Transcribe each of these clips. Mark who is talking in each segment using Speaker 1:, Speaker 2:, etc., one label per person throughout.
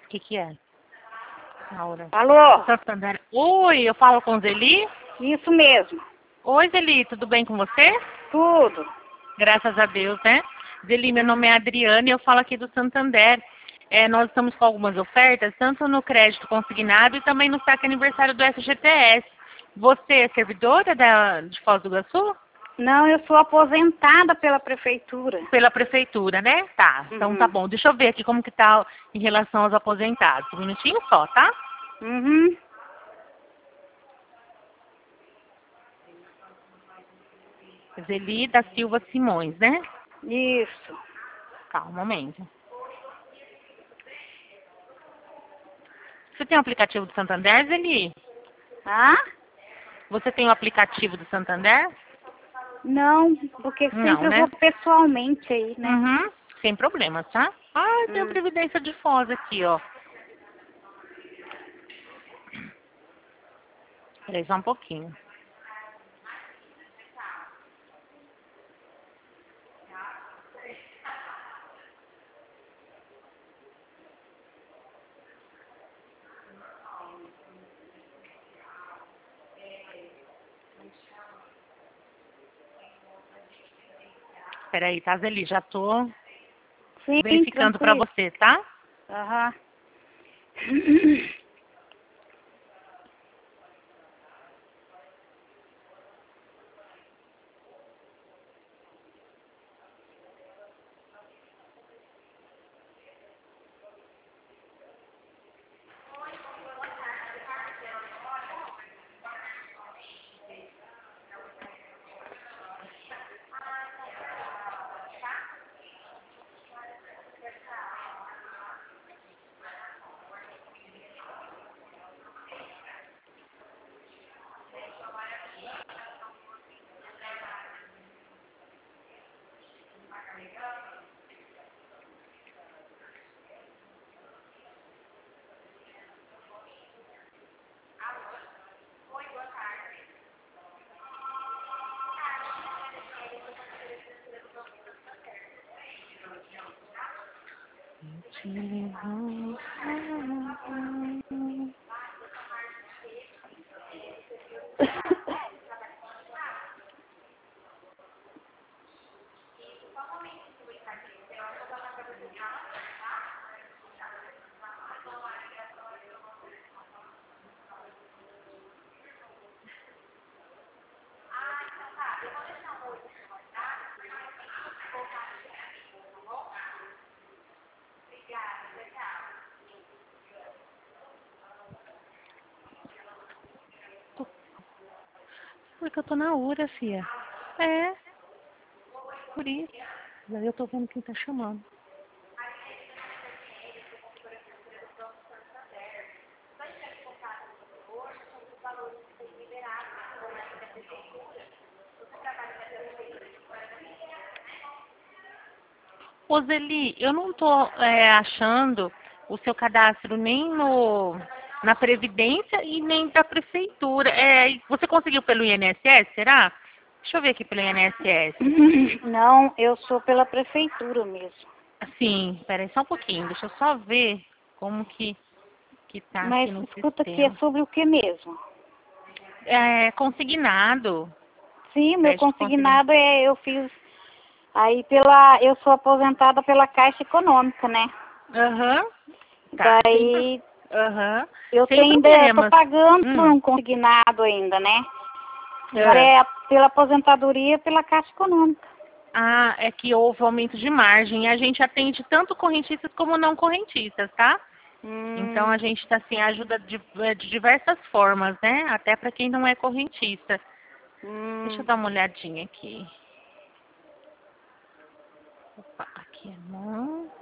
Speaker 1: que é? Laura.
Speaker 2: Alô?
Speaker 1: Santander. Oi, eu falo com Zeli?
Speaker 2: Isso mesmo.
Speaker 1: Oi, Zeli, tudo bem com você?
Speaker 2: Tudo.
Speaker 1: Graças a Deus, né? Zeli, meu nome é Adriana e eu falo aqui do Santander. Nós estamos com algumas ofertas, tanto no crédito consignado e também no saque aniversário do FGTS. Você é servidora de Foz do Iguaçu?
Speaker 2: Não, eu sou aposentada pela prefeitura.
Speaker 1: Pela prefeitura, né? Tá, então tá bom. Deixa eu ver aqui como que tá em relação aos aposentados. Um minutinho só, tá?
Speaker 2: Uhum.
Speaker 1: Zeli da Silva Simões, né?
Speaker 2: Isso.
Speaker 1: Calma, um momento. Você tem o aplicativo do Santander, Zeli?
Speaker 2: Ah?
Speaker 1: Você tem o aplicativo do Santander?
Speaker 2: Não, porque
Speaker 1: Não,
Speaker 2: sempre eu
Speaker 1: né?
Speaker 2: vou pessoalmente aí, né?
Speaker 1: Uhum. Sem problemas, tá? Ah, tem a Previdência de Foz aqui, ó. Peraí, só um pouquinho. Peraí, tá, Zeli? Já tô
Speaker 2: Sim,
Speaker 1: verificando pra
Speaker 2: tranquilo.
Speaker 1: você, tá?
Speaker 2: Aham.
Speaker 1: Porque eu tô na URA, filha. É, por isso. Daí eu tô vendo quem tá chamando. Ô, Zeli, eu não tô achando o seu cadastro nem na Previdência e nem da Prefeitura. Você conseguiu pelo INSS, será? Deixa eu ver aqui pelo INSS.
Speaker 2: Não, eu sou pela prefeitura mesmo.
Speaker 1: Sim, peraí só um pouquinho. Deixa eu só ver como que tá
Speaker 2: Mas
Speaker 1: aqui no
Speaker 2: escuta aqui, é
Speaker 1: sistema.
Speaker 2: sobre o que mesmo?
Speaker 1: Consignado.
Speaker 2: Sim, meu
Speaker 1: Crédito consignado.
Speaker 2: consignado eu fiz aí eu sou aposentada pela Caixa Econômica, né?
Speaker 1: Aham. Tá.
Speaker 2: Daí
Speaker 1: Aham.
Speaker 2: eu
Speaker 1: Sem
Speaker 2: tô
Speaker 1: problemas.
Speaker 2: pagando por um consignado ainda, né? Agora pela aposentadoria pela Caixa Econômica.
Speaker 1: Ah, é que houve aumento de margem. E a gente atende tanto correntistas como não correntistas, tá? Então a gente tá assim, ajuda de diversas formas, né? Até para quem não é correntista. Deixa eu dar uma olhadinha aqui. Opa, aqui é não.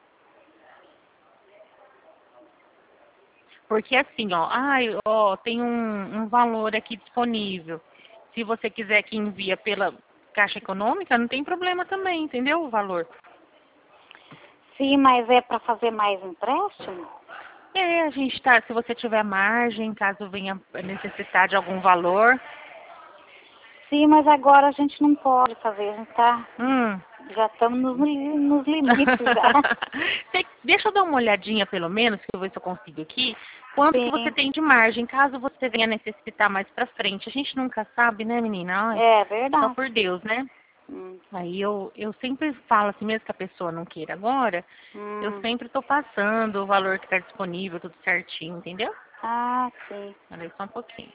Speaker 1: Porque assim, tem um valor aqui disponível. Se você quiser que envia pela Caixa Econômica, não tem problema também, entendeu? O valor.
Speaker 2: Sim, mas é para fazer mais empréstimo?
Speaker 1: A gente tá, se você tiver margem, caso venha necessitar de algum valor.
Speaker 2: Sim, mas agora a gente não pode fazer, a gente tá Já estamos nos limites já.
Speaker 1: Deixa eu dar uma olhadinha, pelo menos, que eu vou ver se eu consigo aqui. Quanto que você tem de margem, caso você venha necessitar mais pra frente. A gente nunca sabe, né, menina? Ai,
Speaker 2: É
Speaker 1: só
Speaker 2: verdade.
Speaker 1: por Deus, né? Aí eu sempre falo assim, mesmo que a pessoa não queira agora, eu sempre tô passando o valor que tá disponível, tudo certinho, entendeu?
Speaker 2: Ah, sim.
Speaker 1: Olha aí só um pouquinho.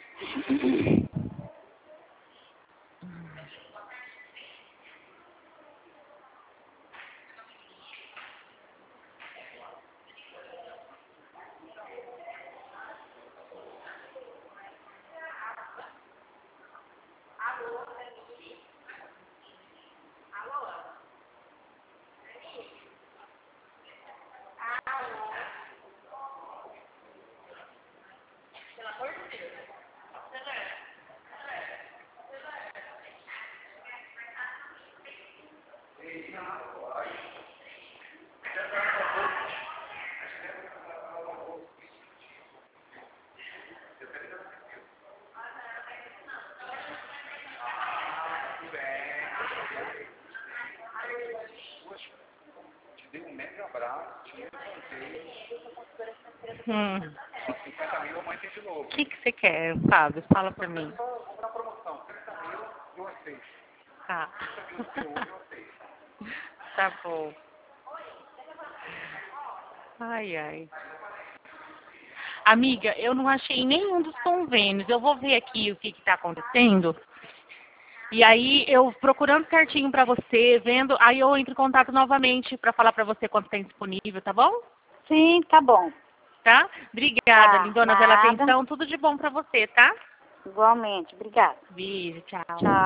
Speaker 3: Dei um mega abraço, te levantei. 50 mil, amanhã tem de novo.
Speaker 1: O que você quer, Fábio? Fala pra mim.
Speaker 3: Vou dar promoção, 30 mil, eu aceito.
Speaker 1: Tá.
Speaker 3: 30 mil, eu aceito.
Speaker 1: Tá bom. Ai, ai. Amiga, eu não achei nenhum dos convênios. Eu vou ver aqui o que está acontecendo. E aí, eu procurando certinho para você, vendo, aí eu entro em contato novamente para falar para você quanto tem disponível, tá bom?
Speaker 2: Sim, tá bom.
Speaker 1: Tá? Obrigada,
Speaker 2: Tá,
Speaker 1: lindona, pela
Speaker 2: nada.
Speaker 1: atenção. Tudo de bom para você, tá?
Speaker 2: Igualmente. Obrigada.
Speaker 1: Beijo, tchau.
Speaker 2: Tchau.